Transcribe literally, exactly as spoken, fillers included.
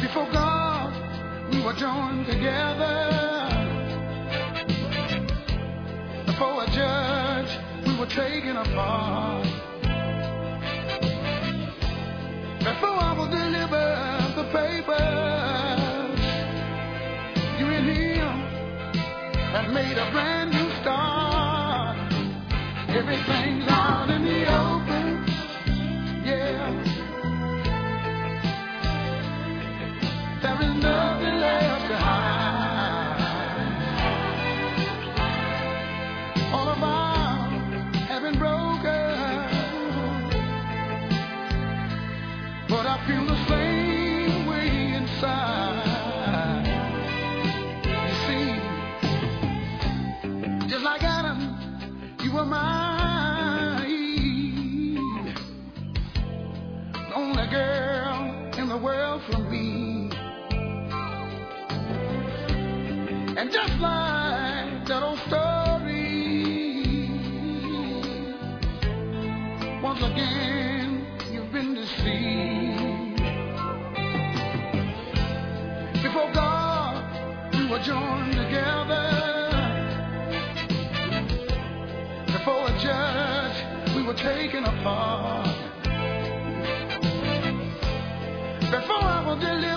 Before God, we were joined together. Before a judge, we were taken apart. Before I was delivered the papers, you and him have made a brand new start. Everything's out in the open, yeah. There is nothing left to hide. All of our have been broken, but I feel the same way inside. You see, just like Adam, you were my Eve, the only girl in the world for me. And just like that old story, once again you've been deceived. Before God, we were joined together. Before a judge, we were taken apart. Before I was delivered